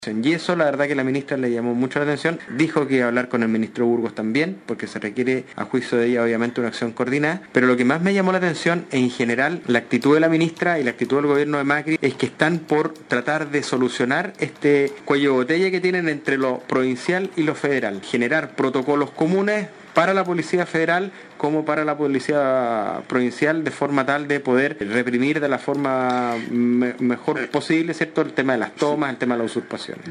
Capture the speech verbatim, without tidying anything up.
Y eso la verdad que la ministra le llamó mucho la atención, dijo que iba a hablar con el ministro Burgos también, porque se requiere a juicio de ella obviamente una acción coordinada, pero lo que más me llamó la atención en general, la actitud de la ministra y la actitud del gobierno de Macri, es que están por tratar de solucionar este cuello de botella que tienen entre lo provincial y lo federal, generar protocolos comunes para la Policía Federal como para la Policía Provincial, de forma tal de poder reprimir de la forma me- mejor posible, ¿cierto?, el tema de las tomas, el tema de la usurpación.